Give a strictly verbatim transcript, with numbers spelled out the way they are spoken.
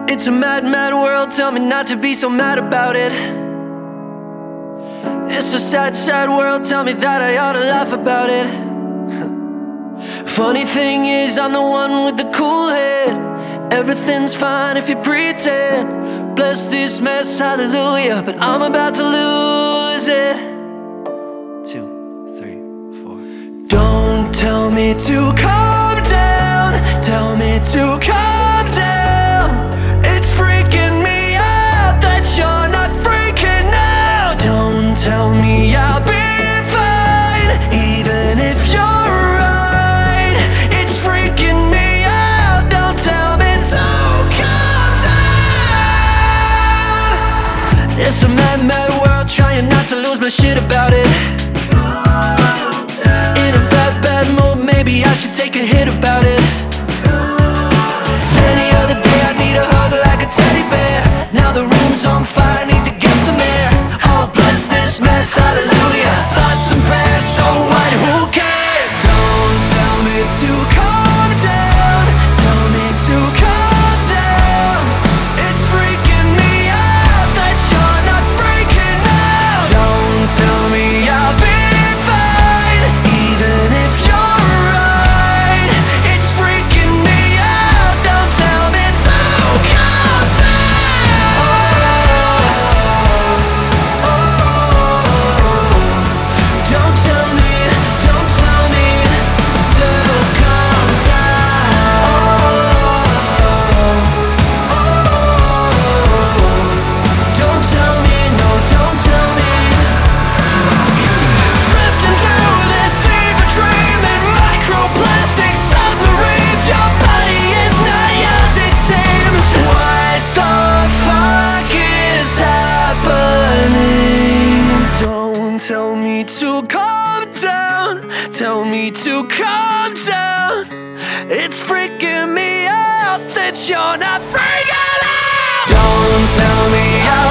It's a mad, mad world, tell me not to be so mad about it. It's a sad, sad world, tell me that I ought to laugh about it. Funny thing is, I'm the one with the cool head. Everything's fine if you pretend. Bless this mess, hallelujah, but I'm about to lose it. Two, three, four. Don't tell me to calm down, tell me to calm down. It's freaking me out that you're not freaking out. Don't tell me I'll be fine, even if you're right. It's freaking me out, don't tell me to calm down. It's a mad, mad world, trying not to lose my shit about it. In a bad, bad mood, maybe I should take a hit about it. Any other day I need a hug like a teddy bear. Now the room's on fire, need to get some air. Oh, bless this mess, hallelujah. Thoughts and prayers, so what, who cares? Don't tell me to calm down, tell me to calm down. It's freaking me out that you're not freaking out. Don't tell me I'll be fine, even if you're right. It's freaking me out, don't tell me to calm down. Don't tell me, don't tell me to calm down. Don't tell me, no, don't tell me. Drifting through this fever dream in microplastic submarines. Your body is not yours, it seems. What the fuck is happening? Don't tell me to calm down, tell me to calm down. It's freaking me out that you're not freaking out. Don't tell me I'll